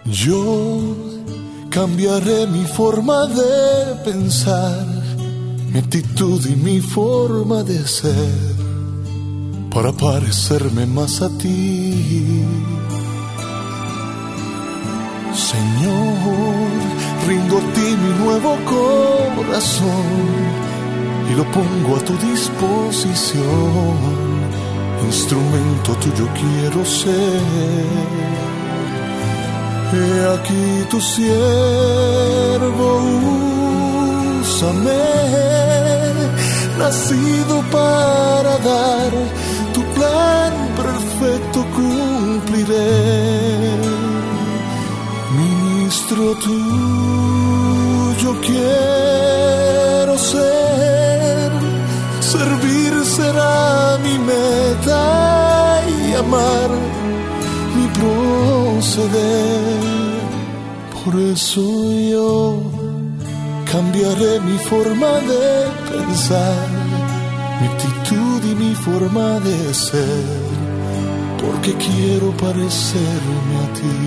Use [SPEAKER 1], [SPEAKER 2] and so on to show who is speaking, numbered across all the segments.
[SPEAKER 1] Yo cambiaré mi forma de pensar, mi actitud y mi forma de ser, para parecerme más a ti. Señor, rindo a ti mi nuevo corazón y lo pongo a tu disposición. Instrumento tuyo quiero ser. He aquí tu siervo, úsame, nacido para dar tu plan perfecto cumpliré. Ministro tuyo quiero ser, servir será mi meta y amar mi proceder. Por eso yo cambiaré mi forma de pensar, mi actitud y mi forma de ser, porque quiero parecerme a ti.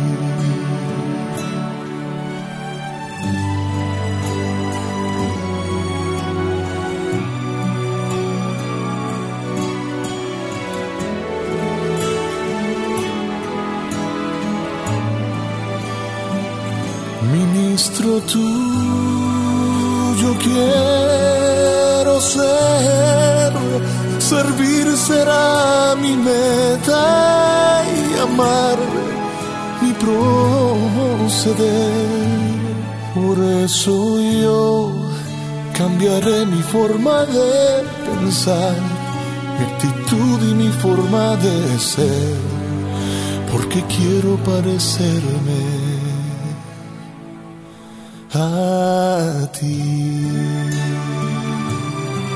[SPEAKER 1] Ministro tuyo quiero ser, servir será mi meta y amar mi proceder. Por eso yo cambiaré mi forma de pensar, mi actitud y mi forma de ser, porque quiero parecerme a ti,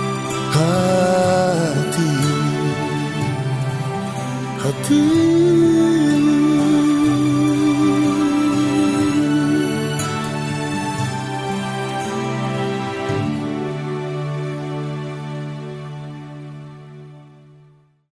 [SPEAKER 1] a ti, a ti.